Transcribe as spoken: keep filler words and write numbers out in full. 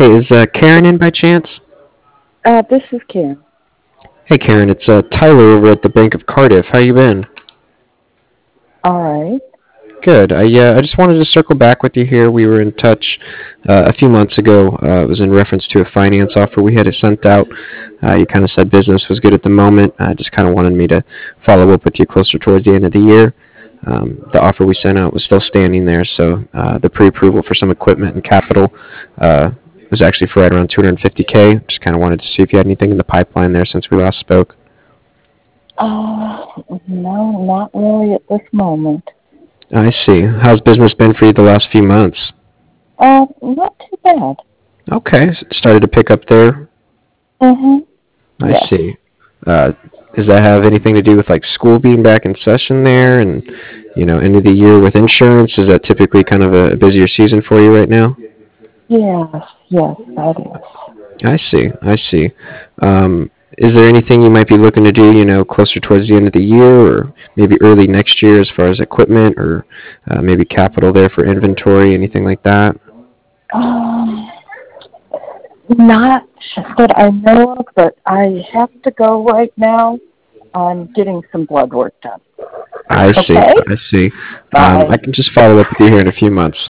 Hey, is uh, Karen in by chance? Uh, this is Karen. Hey, Karen, it's uh, Tyler over at the Bank of Cardiff. How you been? All right. Good. I uh, I just wanted to circle back with you here. We were in touch uh, a few months ago. Uh, it was in reference to a finance offer we had it sent out. Uh, you kind of said business was good at the moment. I just kind of wanted me to follow up with you closer towards the end of the year. Um, the offer we sent out was still standing there, so uh, the pre-approval for some equipment and capital uh, was actually for right around two hundred fifty k. Just kind of wanted to see if you had anything in the pipeline there since we last spoke. Uh, no, not really at this moment. I see. How's business been for you the last few months? Uh, not too bad. Okay, s- started to pick up there. Mm-hmm. I Yes. see. Uh, does that have anything to do with like school being back in session there, and you know, end of the year with insurance? Is that typically kind of a busier season for you right now? Yes, yes, that is. I see. I see. Um, is there anything you might be looking to do, you know, closer towards the end of the year, or maybe early next year, as far as equipment, or uh, maybe capital there for inventory, anything like that? Um, not that I know of, but I have to go right now. I'm getting some blood work done. I see. Okay? I see. Um, I Bye. can just follow up with you here in a few months.